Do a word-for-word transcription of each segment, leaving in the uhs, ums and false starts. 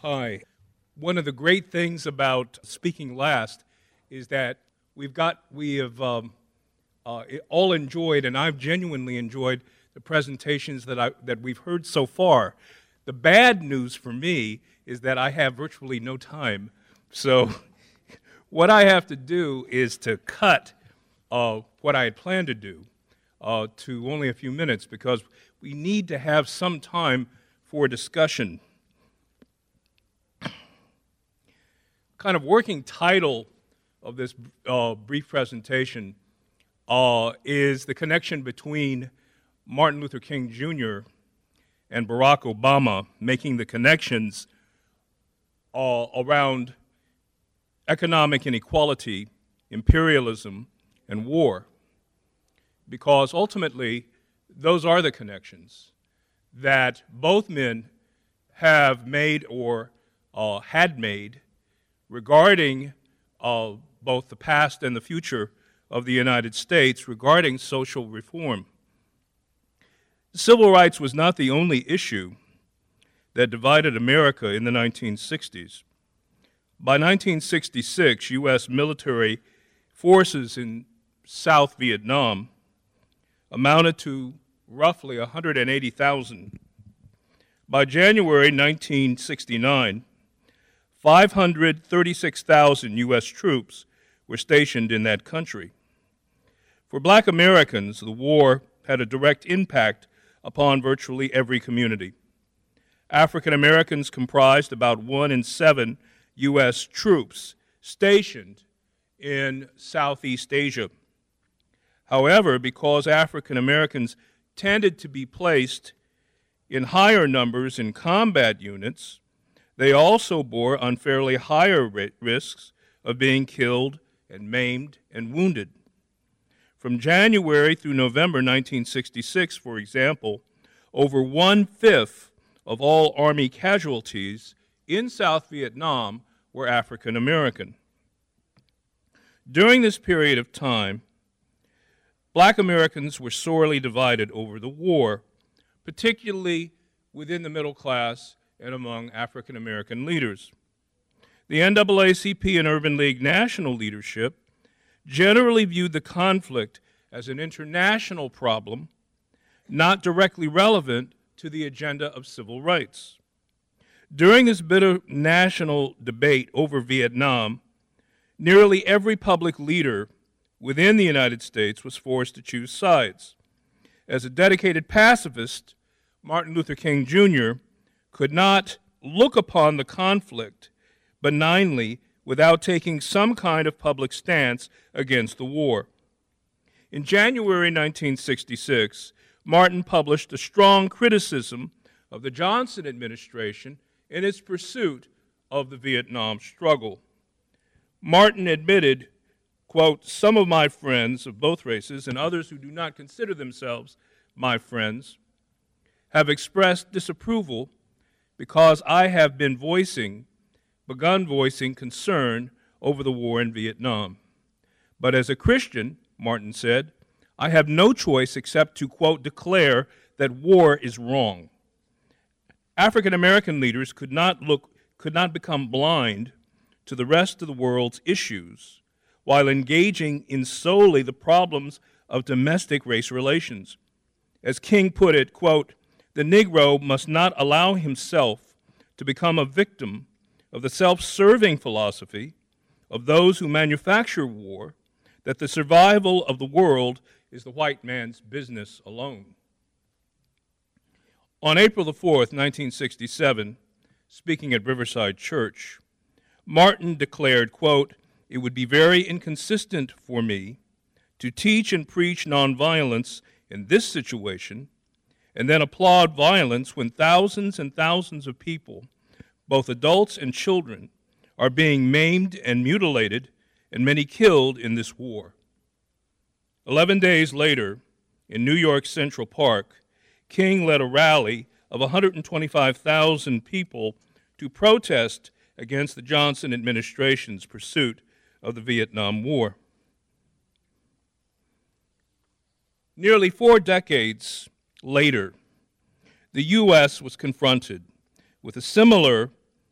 Hi. One of the great things about speaking last is that we've got, we have um, uh, all enjoyed, and I've genuinely enjoyed the presentations that, I, that we've heard so far. The bad news for me is that I have virtually no time. So what I have to do is to cut uh, what I had planned to do uh, to only a few minutes, because we need to have some time for discussion. Kind of working title of this uh, brief presentation uh, is the connection between Martin Luther King Junior and Barack Obama, making the connections uh, around economic inequality, imperialism, and war. Because ultimately, those are the connections that both men have made or uh, had made regarding uh, both the past and the future of the United States regarding social reform. Civil rights was not the only issue that divided America in the nineteen sixties. By nineteen sixty-six, U S military forces in South Vietnam amounted to roughly one hundred eighty thousand. By January nineteen sixty-nine, five hundred thirty-six thousand U S troops were stationed in that country. For black Americans, the war had a direct impact upon virtually every community. African Americans comprised about one in seven U S troops stationed in Southeast Asia. However, because African Americans tended to be placed in higher numbers in combat units, they also bore unfairly higher risks of being killed and maimed and wounded. From January through November nineteen sixty-six, for example, over one-fifth of all Army casualties in South Vietnam were African American. During this period of time, black Americans were sorely divided over the war, particularly within the middle class and among African American leaders. The N double A C P and Urban League national leadership generally viewed the conflict as an international problem, not directly relevant to the agenda of civil rights. During this bitter national debate over Vietnam, nearly every public leader within the United States was forced to choose sides. As a dedicated pacifist, Martin Luther King Junior could not look upon the conflict benignly without taking some kind of public stance against the war. In January nineteen sixty-six, Martin published a strong criticism of the Johnson administration in its pursuit of the Vietnam struggle. Martin admitted, quote, "Some of my friends of both races and others who do not consider themselves my friends have expressed disapproval because I have been voicing, begun voicing concern over the war in Vietnam. But as a Christian," Martin said, "I have no choice except to, quote, declare that war is wrong." African American leaders could not look, could not become blind to the rest of the world's issues while engaging in solely the problems of domestic race relations. As King put it, quote, "The Negro must not allow himself to become a victim of the self-serving philosophy of those who manufacture war, that the survival of the world is the white man's business alone." On April the fourth, nineteen sixty-seven, speaking at Riverside Church, Martin declared, quote, "It would be very inconsistent for me to teach and preach nonviolence in this situation and then applaud violence when thousands and thousands of people, both adults and children, are being maimed and mutilated and many killed in this war." Eleven days later, in New York Central Park, King led a rally of one hundred twenty-five thousand people to protest against the Johnson administration's pursuit of the Vietnam War. Nearly four decades later, the U S was confronted with a similar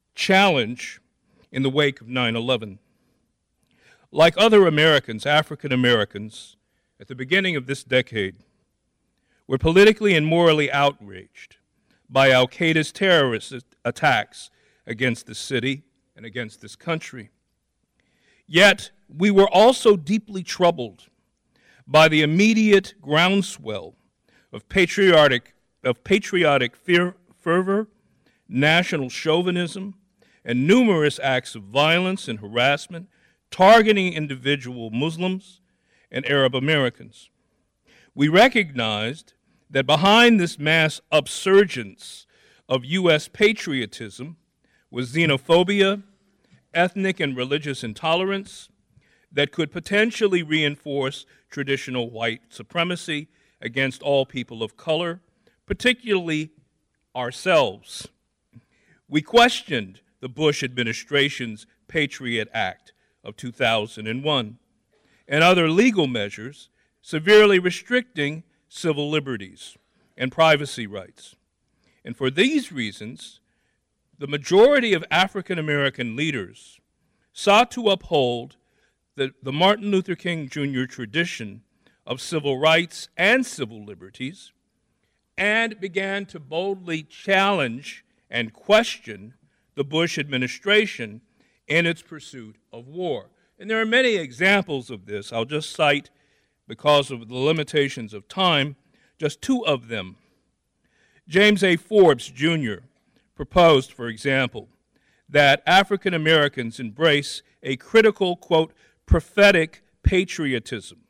challenge in the wake of nine eleven. Like other Americans, African Americans, at the beginning of this decade, were politically and morally outraged by al-Qaeda's terrorist attacks against the city and against this country. Yet, we were also deeply troubled by the immediate groundswell of patriotic, of patriotic fear, fervor, national chauvinism, and numerous acts of violence and harassment targeting individual Muslims and Arab Americans. We recognized that behind this mass upsurgence of U S patriotism was xenophobia, ethnic and religious intolerance that could potentially reinforce traditional white supremacy against all people of color, particularly ourselves. We questioned the Bush administration's Patriot Act of two thousand one and other legal measures severely restricting civil liberties and privacy rights. And for these reasons, the majority of African American leaders sought to uphold the, the Martin Luther King Junior tradition of civil rights and civil liberties and began to boldly challenge and question the Bush administration in its pursuit of war. And there are many examples of this. I'll just cite, because of the limitations of time, just two of them. James A. Forbes, Junior proposed, for example, that African Americans embrace a critical, quote, prophetic patriotism.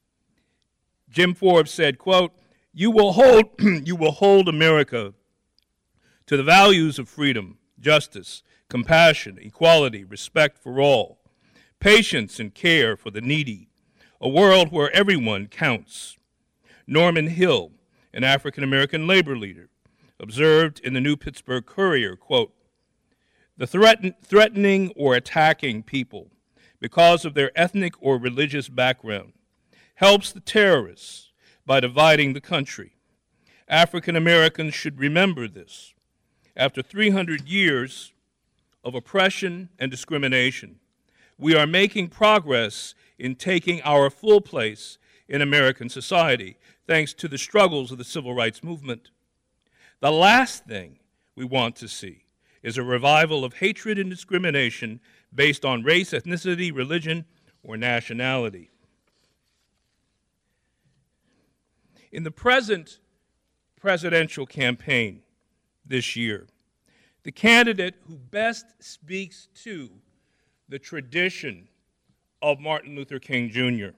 Jim Forbes said, quote, you will hold, you will hold America to the values of freedom, justice, compassion, equality, respect for all, patience and care for the needy, a world where everyone counts. Norman Hill, an African-American labor leader, observed in the New Pittsburgh Courier, quote, the threaten, threatening or attacking people because of their ethnic or religious background helps the terrorists by dividing the country. African Americans should remember this. After three hundred years of oppression and discrimination, we are making progress in taking our full place in American society, thanks to the struggles of the civil rights movement. The last thing we want to see is a revival of hatred and discrimination based on race, ethnicity, religion, or nationality. In the present presidential campaign this year, the candidate who best speaks to the tradition of Martin Luther King Junior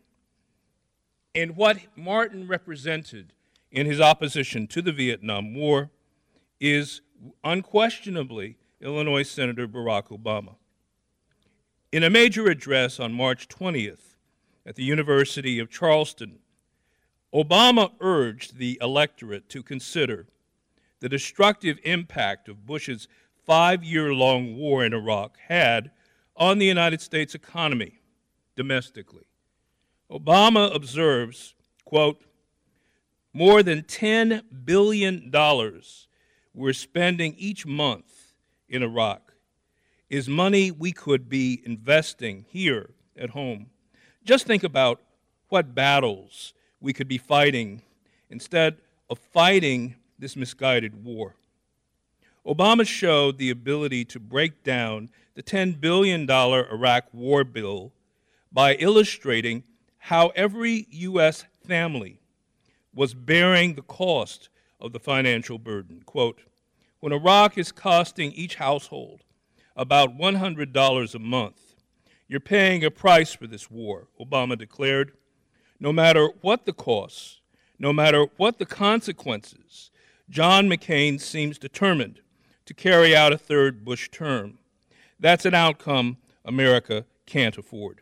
and what Martin represented in his opposition to the Vietnam War is unquestionably Illinois Senator Barack Obama. In a major address on March twentieth at the University of Charleston, Obama urged the electorate to consider the destructive impact of Bush's five-year-long war in Iraq had on the United States economy domestically. Obama observes, quote, more than ten billion dollars we're spending each month in Iraq is money we could be investing here at home. Just think about what battles we could be fighting instead of fighting this misguided war. Obama showed the ability to break down the ten billion dollars Iraq war bill by illustrating how every U S family was bearing the cost of the financial burden. Quote, when Iraq is costing each household about one hundred dollars a month, you're paying a price for this war, Obama declared. No matter what the costs, no matter what the consequences, John McCain seems determined to carry out a third Bush term. That's an outcome America can't afford.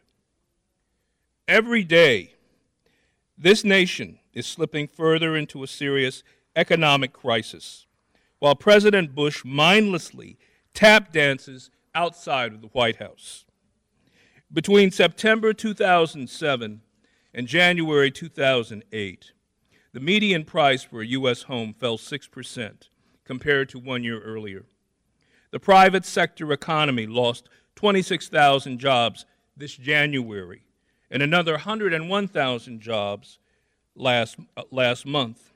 Every day, this nation is slipping further into a serious economic crisis, while President Bush mindlessly tap dances outside of the White House. Between September two thousand seven and January two thousand eight, the median price for a U S home fell six percent compared to one year earlier. The private sector economy lost twenty-six thousand jobs this January and another one hundred one thousand jobs last, uh, last month.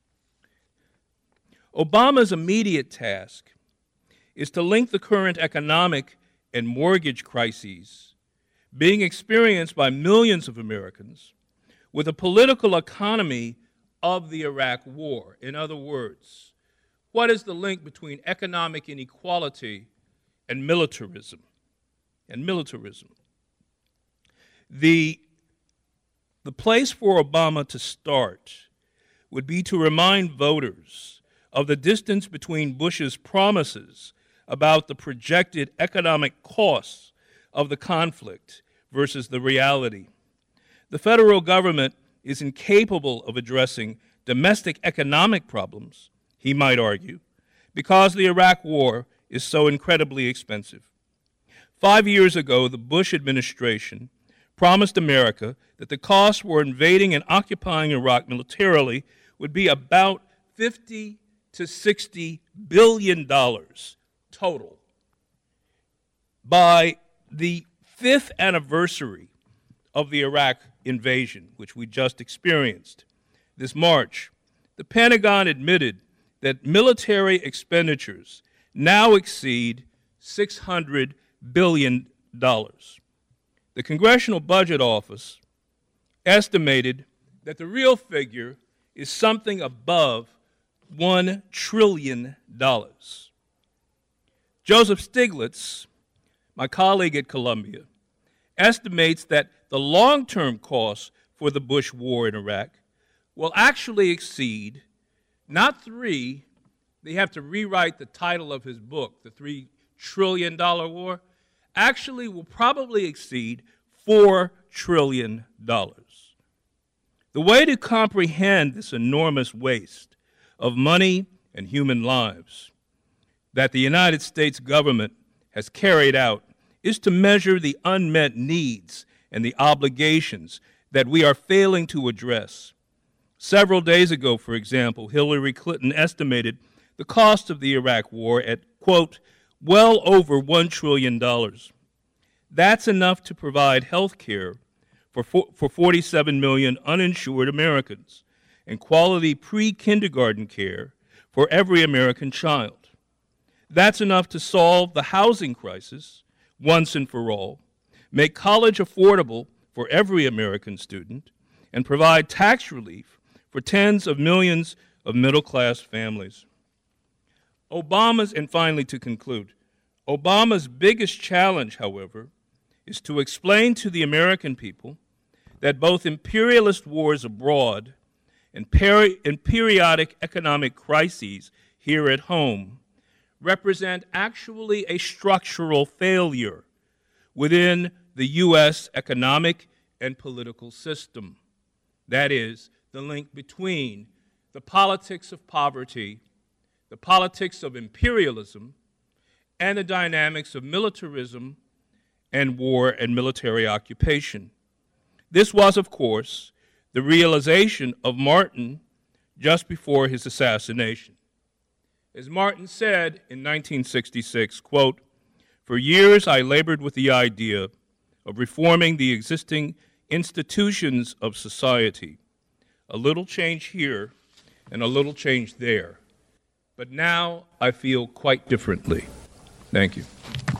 Obama's immediate task is to link the current economic and mortgage crises being experienced by millions of Americans with a political economy of the Iraq War. In other words, what is the link between economic inequality and militarism? And militarism. The, the place for Obama to start would be to remind voters of the distance between Bush's promises about the projected economic costs of the conflict versus the reality. The federal government is incapable of addressing domestic economic problems, he might argue, because the Iraq War is so incredibly expensive. Five years ago, the Bush administration promised America that the costs for invading and occupying Iraq militarily would be about fifty to sixty billion dollars total. By the fifth anniversary of the Iraq invasion, which we just experienced this March, the Pentagon admitted that military expenditures now exceed six hundred billion dollars. The Congressional Budget Office estimated that the real figure is something above one trillion dollars. Joseph Stiglitz, my colleague at Columbia, estimates that the long-term costs for the Bush war in Iraq will actually exceed not three, they have to rewrite the title of his book, The Three Trillion Dollar War, actually will probably exceed four trillion dollars. The way to comprehend this enormous waste of money and human lives that the United States government has carried out is to measure the unmet needs and the obligations that we are failing to address. Several days ago, for example, Hillary Clinton estimated the cost of the Iraq War at, quote, well over one trillion dollars. That's enough to provide health care for, for forty-seven million uninsured Americans and quality pre-kindergarten care for every American child. That's enough to solve the housing crisis once and for all, make college affordable for every American student, and provide tax relief for tens of millions of middle-class families. Obama's, and finally to conclude, Obama's biggest challenge, however, is to explain to the American people that both imperialist wars abroad and, peri- and periodic economic crises here at home represent actually a structural failure within the U S economic and political system. That is, the link between the politics of poverty, the politics of imperialism, and the dynamics of militarism and war and military occupation. This was, of course, the realization of Martin just before his assassination. As Martin said in nineteen sixty-six, quote, "For years I labored with the idea of reforming the existing institutions of society, a little change here and a little change there. But now I feel quite differently." Thank you.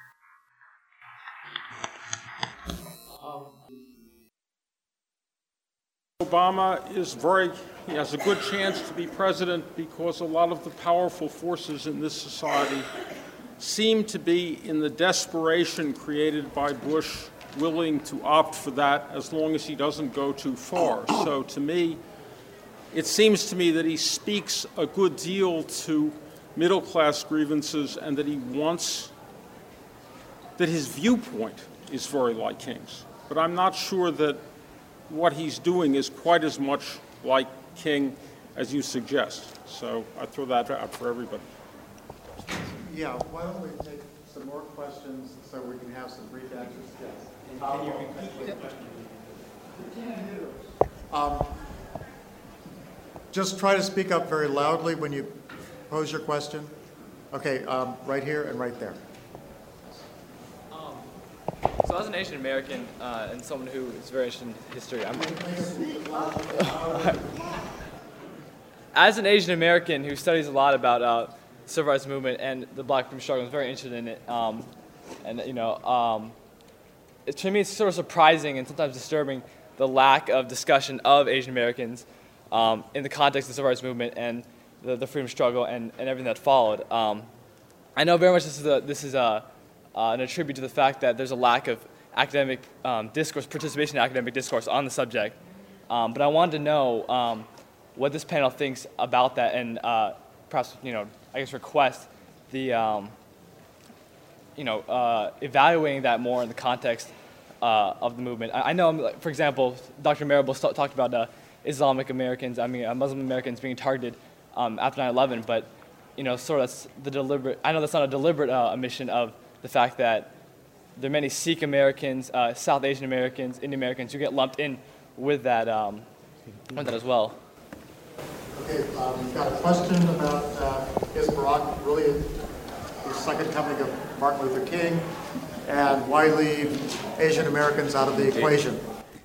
Obama is very, he has a good chance to be president because a lot of the powerful forces in this society seem to be, in the desperation created by Bush, willing to opt for that as long as he doesn't go too far. So to me, it seems to me that he speaks a good deal to middle-class grievances and that he wants, that his viewpoint is very like King's. But I'm not sure that what he's doing is quite as much like King as you suggest. So I throw that out for everybody. Yeah, why don't we take some more questions so we can have some brief answers? Yes. And can you repeat the question? Um, just try to speak up very loudly when you pose your question. Okay, um, right here and right there. Um, so as an Asian American uh, and someone who is very interested in history, I'm as an Asian American who studies a lot about uh, the civil rights movement and the Black freedom struggle, I'm very interested in it. Um, and you know, um, it, to me, it's sort of surprising and sometimes disturbing the lack of discussion of Asian Americans um, in the context of the civil rights movement and the, the freedom struggle and, and everything that followed. Um, I know very much this is a, this is a, uh, an attribute to the fact that there's a lack of academic um, discourse, participation in academic discourse on the subject. Um, but I wanted to know um, what this panel thinks about that, and uh, perhaps, you know, I guess request the, um, you know, uh, evaluating that more in the context uh, of the movement. I, I know, for example, Doctor Marable talked about uh, Islamic Americans, I mean, uh, Muslim Americans being targeted um, after nine eleven, but, you know, sort of that's the deliberate, I know that's not a deliberate uh, omission of the fact that there are many Sikh Americans, uh, South Asian Americans, Indian Americans who get lumped in with that, um, with that as well. Okay, um, we've got a question about uh, is Barack really the second coming of Martin Luther King, and why leave Asian Americans out of the equation?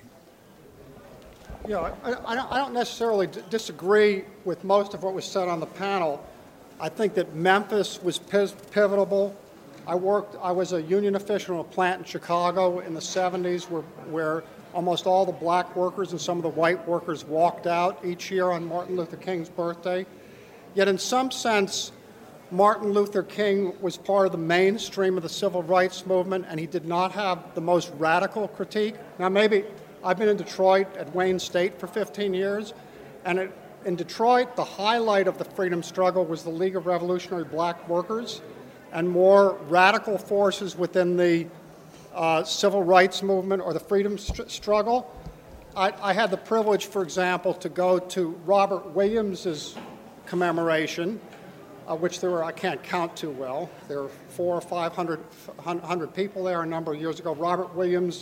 Yeah, I, I, don't, I don't necessarily d disagree with most of what was said on the panel. I think that Memphis was pivotal. I worked, I was a union official in a plant in Chicago in the seventies where, where almost all the black workers and some of the white workers walked out each year on Martin Luther King's birthday. Yet in some sense, Martin Luther King was part of the mainstream of the civil rights movement, and he did not have the most radical critique. Now maybe, I've been in Detroit at Wayne State for fifteen years, and it, in Detroit, the highlight of the freedom struggle was the League of Revolutionary Black Workers, and more radical forces within the uh, civil rights movement or the freedom st struggle. I, I had the privilege, for example, to go to Robert Williams's commemoration, uh, which there were, I can't count too well. There were four or five hundred, hundred people there a number of years ago. Robert Williams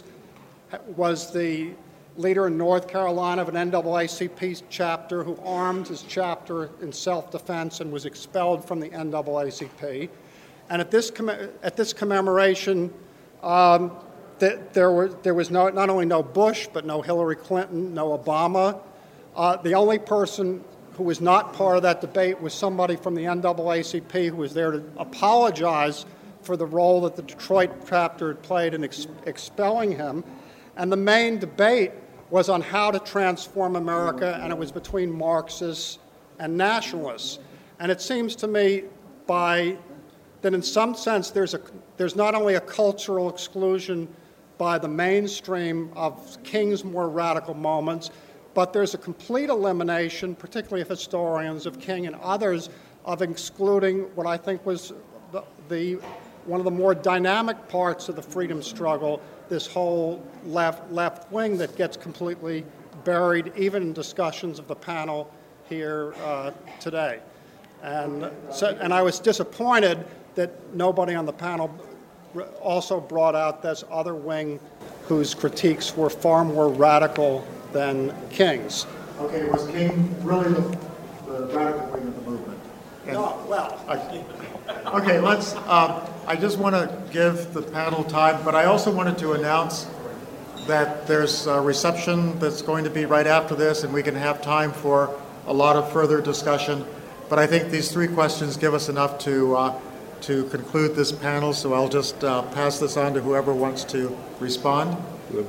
was the leader in North Carolina of an N double A C P chapter who armed his chapter in self-defense and was expelled from the N double A C P. And at this, at this commemoration, um, th there, were, there was no, not only no Bush, but no Hillary Clinton, no Obama. Uh, the only person who was not part of that debate was somebody from the N double A C P who was there to apologize for the role that the Detroit chapter had played in ex expelling him. And the main debate was on how to transform America, and it was between Marxists and nationalists. And it seems to me by that in some sense there's, a, there's not only a cultural exclusion by the mainstream of King's more radical moments, but there's a complete elimination, particularly of historians of King and others, of excluding what I think was the, the, one of the more dynamic parts of the freedom struggle, this whole left, left wing that gets completely buried even in discussions of the panel here uh, today. And, so, and I was disappointed that nobody on the panel also brought out this other wing whose critiques were far more radical than King's. Okay, was King really the, the radical wing of the movement? And, no, well. I, okay, let's, uh, I just want to give the panel time, but I also wanted to announce that there's a reception that's going to be right after this, and we can have time for a lot of further discussion. But I think these three questions give us enough to uh, to conclude this panel, so I'll just uh, pass this on to whoever wants to respond.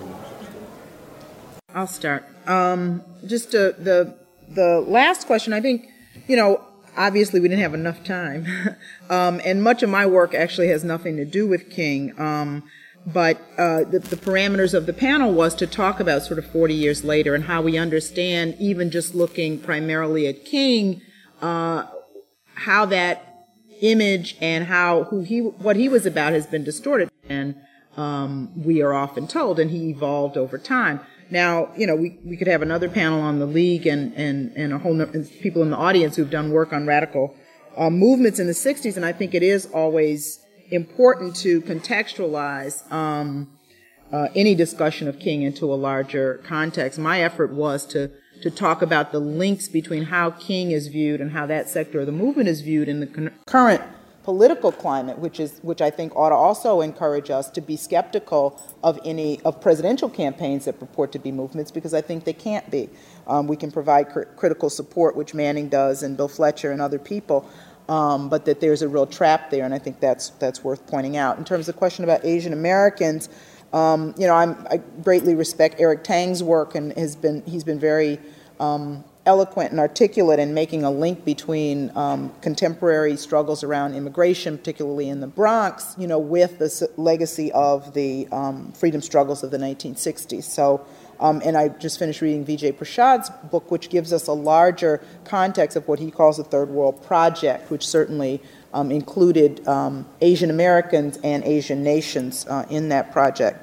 I'll start. Um, just uh, the the last question, I think, you know, obviously we didn't have enough time, um, and much of my work actually has nothing to do with King, um, but uh, the, the parameters of the panel was to talk about sort of forty years later and how we understand, even just looking primarily at King, uh, how that image and how who he what he was about has been distorted, and um, we are often told, and he evolved over time. Now, you know, we, we could have another panel on the League and, and, and a whole number of people in the audience who've done work on radical uh, movements in the sixties, and I think it is always important to contextualize um, uh, any discussion of King into a larger context. My effort was to to talk about the links between how King is viewed and how that sector of the movement is viewed in the con current political climate, which is which I think ought to also encourage us to be skeptical of any of presidential campaigns that purport to be movements, because I think they can't be. Um, we can provide cr- critical support, which Manning does, and Bill Fletcher and other people, um, but that there's a real trap there, and I think that's that's worth pointing out. In terms of the question about Asian Americans, um, you know, I'm, I greatly respect Eric Tang's work, and has been he's been very um, eloquent and articulate in making a link between um, contemporary struggles around immigration, particularly in the Bronx, you know, with the s- legacy of the um, freedom struggles of the nineteen sixties. So, um, and I just finished reading Vijay Prasad's book, which gives us a larger context of what he calls the Third World Project, which certainly um, included um, Asian Americans and Asian nations uh, in that project.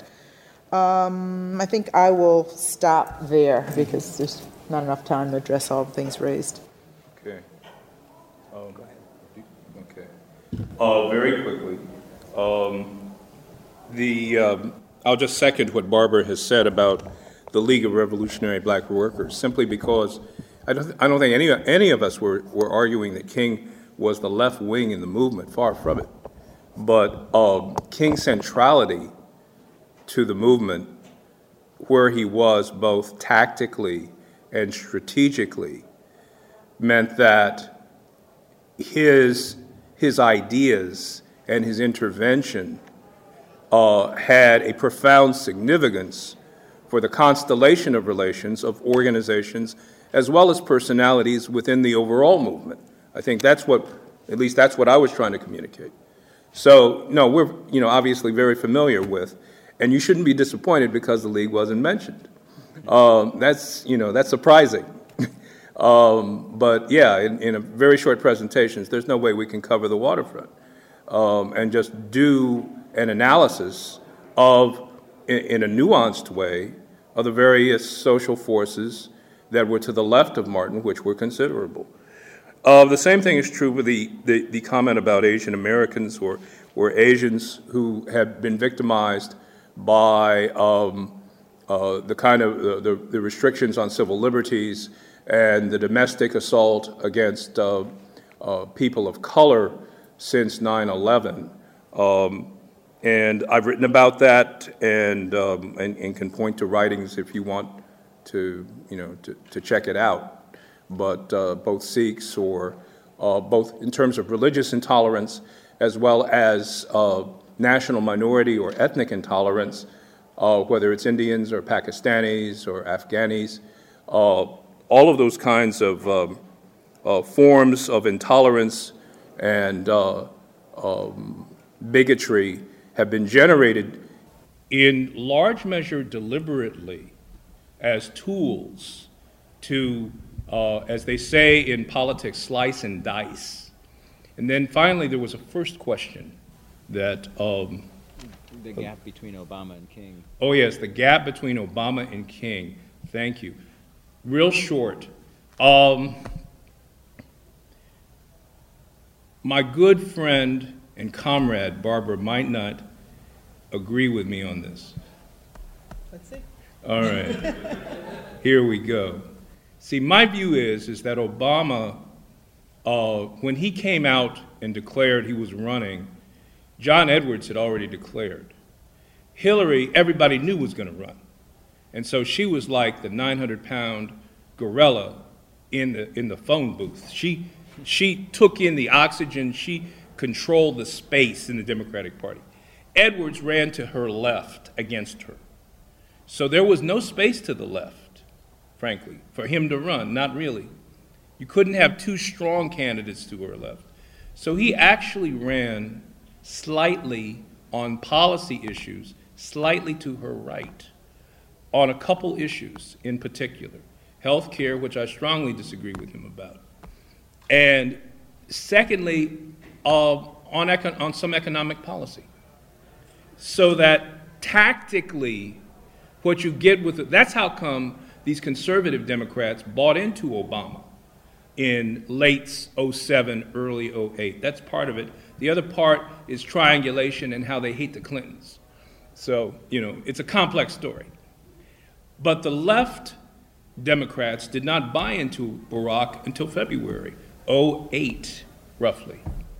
Um, I think I will stop there because there's not enough time to address all the things raised. Okay. Um, okay. Uh, very quickly, um, the um, I'll just second what Barbara has said about the League of Revolutionary Black Workers, simply because I don't I don't think any any of us were, were arguing that King was the left wing in the movement. Far from it. But um, King's centrality to the movement, where he was both tactically and strategically, meant that his his ideas and his intervention uh, had a profound significance for the constellation of relations of organizations as well as personalities within the overall movement. I think that's what, at least that's what I was trying to communicate. So, no, we're you know obviously very familiar with, and you shouldn't be disappointed because the League wasn't mentioned. Um, that's, you know, that's surprising. um, but yeah, in, in a very short presentations, there's no way we can cover the waterfront um, and just do an analysis of, in, in a nuanced way, of the various social forces that were to the left of Martin, which were considerable. Uh, the same thing is true with the, the, the comment about Asian Americans or, or Asians who had been victimized by um, Uh, the kind of uh, the, the restrictions on civil liberties and the domestic assault against uh, uh, people of color since nine eleven. Um, and I've written about that and, um, and and can point to writings if you want to, you know, to, to check it out. But uh, both Sikhs or uh, both in terms of religious intolerance as well as uh, national minority or ethnic intolerance, Uh, whether it's Indians or Pakistanis or Afghanis, uh, all of those kinds of um, uh, forms of intolerance and uh, um, bigotry have been generated in large measure deliberately as tools to, uh, as they say in politics, slice and dice. And then finally there was a first question that um, the gap between Obama and King. Oh, yes, the gap between Obama and King. Thank you. Real short. Um, my good friend and comrade, Barbara, might not agree with me on this. Let's see. All right. Here we go. See, my view is, is that Obama, uh, when he came out and declared he was running, John Edwards had already declared. Hillary, everybody knew was going to run. And so she was like the nine hundred pound gorilla in the in the phone booth. She she took in the oxygen, she controlled the space in the Democratic Party. Edwards ran to her left against her. So there was no space to the left, frankly, for him to run, not really. You couldn't have two strong candidates to her left. So he actually ran slightly on policy issues, slightly to her right, on a couple issues in particular. Health care, which I strongly disagree with him about. And secondly, uh, on, econ- on some economic policy. So that tactically, what you get with it, that's how come these conservative Democrats bought into Obama in late oh seven, early oh eight. That's part of it. The other part is triangulation and how they hate the Clintons. So, you know, it's a complex story. But the left Democrats did not buy into Barack until February oh eight, roughly.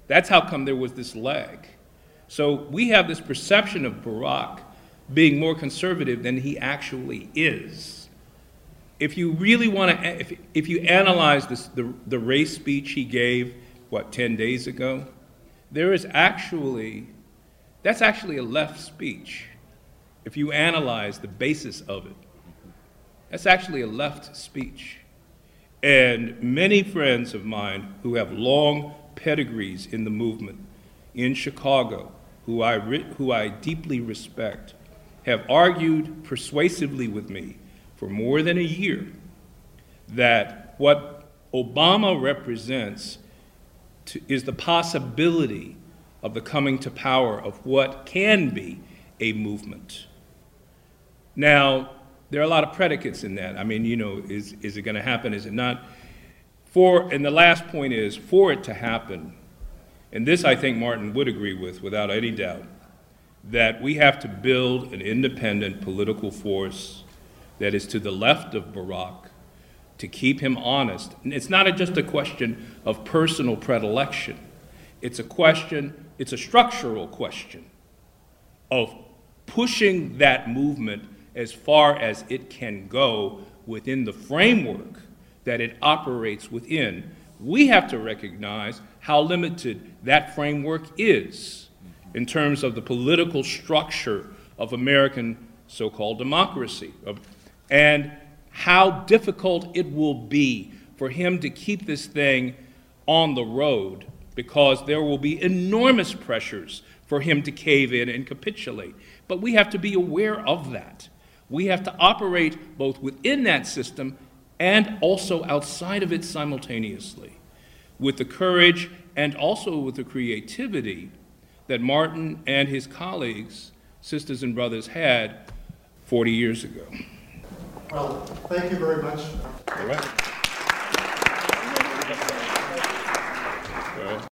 That's how come there was this lag. So we have this perception of Barack being more conservative than he actually is. If you really want to, if, if you analyze this, the, the race speech he gave, what, ten days ago, there is actually, that's actually a left speech. If you analyze the basis of it, that's actually a left speech. And many friends of mine who have long pedigrees in the movement in Chicago, who I, who I deeply respect, have argued persuasively with me for more than a year that what Obama represents to, is the possibility of the coming to power of what can be a movement. Now, there are a lot of predicates in that. I mean, you know, is, is it going to happen? Is it not? For, and the last point is, for it to happen, and this I think Martin would agree with without any doubt, that we have to build an independent political force that is to the left of Barack to keep him honest. And it's not a, just a question of personal predilection. It's a question, it's a structural question of pushing that movement as far as it can go within the framework that it operates within. We have to recognize how limited that framework is in terms of the political structure of American so-called democracy, and how difficult it will be for him to keep this thing on the road, because there will be enormous pressures for him to cave in and capitulate. But we have to be aware of that. We have to operate both within that system and also outside of it simultaneously, with the courage and also with the creativity that Martin and his colleagues, sisters and brothers, had forty years ago. Well, thank you very much. All right.